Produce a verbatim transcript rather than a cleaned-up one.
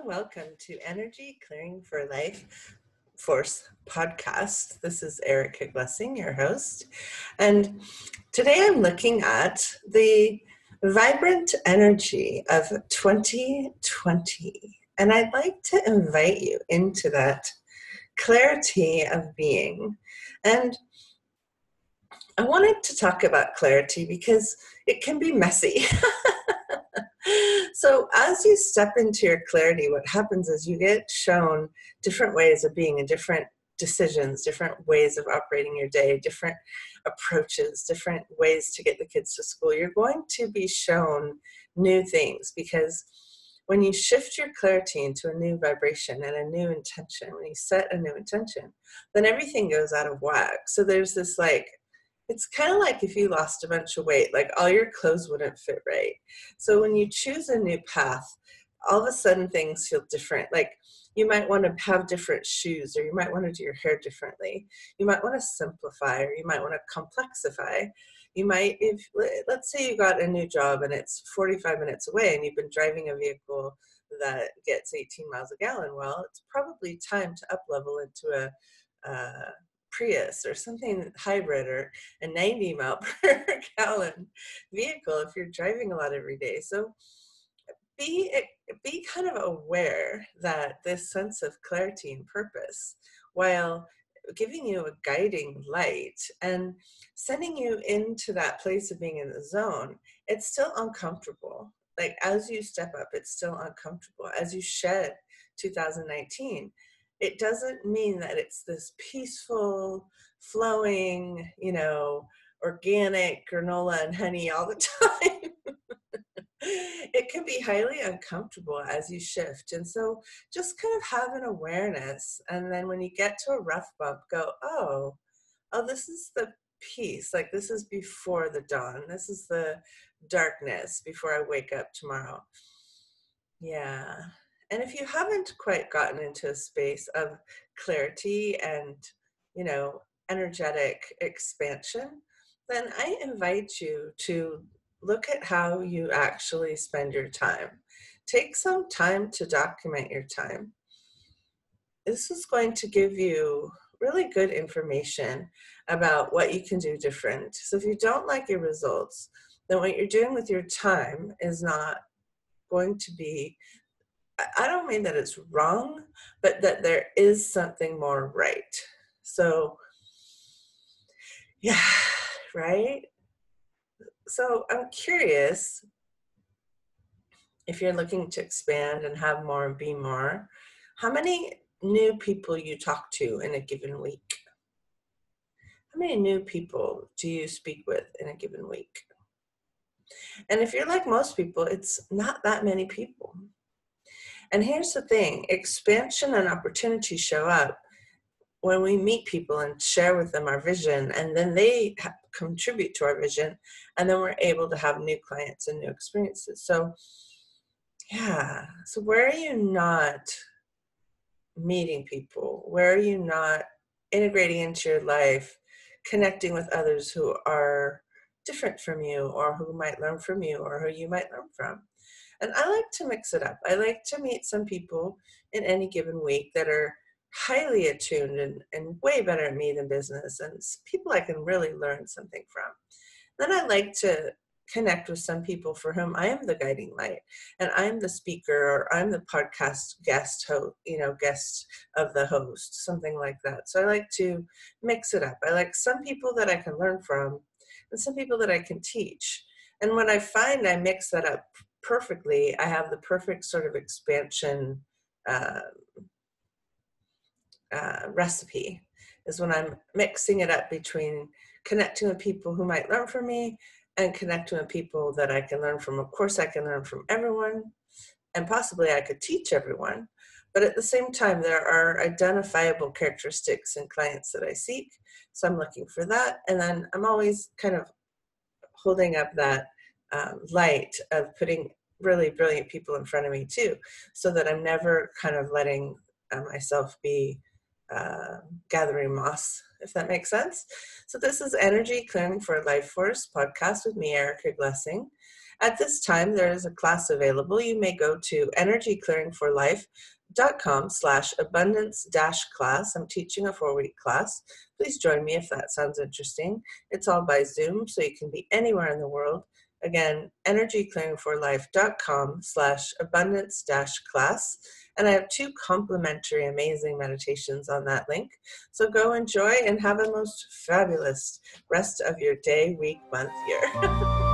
and welcome to Energy Clearing for Life Force podcast. This is Erica Glessing, your host, and today I'm looking at the vibrant energy of twenty twenty, and I'd like to invite you into that clarity of being. And I wanted to talk about clarity because it can be messy. So as you step into your clarity, what happens is you get shown different ways of being and different decisions, different ways of operating your day, different approaches, different ways to get the kids to school. You're going to be shown new things because when you shift your clarity into a new vibration and a new intention, when you set a new intention, then everything goes out of whack. So there's this like, it's kind of like if you lost a bunch of weight, like all your clothes wouldn't fit right. So when you choose a new path, all of a sudden things feel different. Like you might want to have different shoes, or you might want to do your hair differently. You might want to simplify, or you might want to complexify. You might, if let's say you got a new job and it's forty-five minutes away and you've been driving a vehicle that gets eighteen miles a gallon, well, it's probably time to up level into a uh, Prius or something hybrid, or a ninety mile per gallon vehicle if you're driving a lot every day. So be be kind of aware that this sense of clarity and purpose, while giving you a guiding light and sending you into that place of being in the zone, it's still uncomfortable. Like as you step up, it's still uncomfortable. As you shed two thousand nineteen, it doesn't mean that it's this peaceful, flowing, you know, organic granola and honey all the time. It can be highly uncomfortable as you shift. And so just kind of have an awareness. And then when you get to a rough bump, go, oh, oh, this is the peace. Like this is before the dawn. This is the darkness before I wake up tomorrow. Yeah. And if you haven't quite gotten into a space of clarity and, you know, energetic expansion, then I invite you to look at how you actually spend your time. Take some time to document your time. This is going to give you really good information about what you can do different. So if you don't like your results, then what you're doing with your time is not going to be, I don't mean that it's wrong, but that there is something more right. So, yeah, right? So I'm curious if you're looking to expand and have more and be more, how many new people you talk to in a given week? How many new people do you speak with in a given week? And if you're like most people, it's not that many people. And here's the thing, expansion and opportunity show up when we meet people and share with them our vision, and then they ha- contribute to our vision, and then we're able to have new clients and new experiences. So yeah, so where are you not meeting people? Where are you not integrating into your life, connecting with others who are different from you, or who might learn from you, or who you might learn from? And I like to mix it up. I like to meet some people in any given week that are highly attuned and, and way better at me than business, and people I can really learn something from. Then I like to connect with some people for whom I am the guiding light, and I'm the speaker, or I'm the podcast guest host, you know, guest of the host, something like that. So I like to mix it up. I like some people that I can learn from and some people that I can teach. And when I find I mix that up perfectly, I have the perfect sort of expansion uh, uh, recipe, is when I'm mixing it up between connecting with people who might learn from me and connecting with people that I can learn from. Of course, I can learn from everyone, and possibly I could teach everyone. But at the same time, there are identifiable characteristics in clients that I seek. So I'm looking for that. And then I'm always kind of holding up that um, light of putting really brilliant people in front of me too, so that I'm never kind of letting uh, myself be uh, gathering moss, if that makes sense. So this is Energy Clearing for Life Force podcast with me, Erica Glessing. At this time, there is a class available. You may go to energy clearing for life dot com slash abundance dash class. I'm teaching a four-week class. Please join me if that sounds interesting. It's all by Zoom, so you can be anywhere in the world. Again, energy clearing for life dot com slash abundance dash class. And I have two complimentary amazing meditations on that link. So go enjoy and have a most fabulous rest of your day, week, month, year.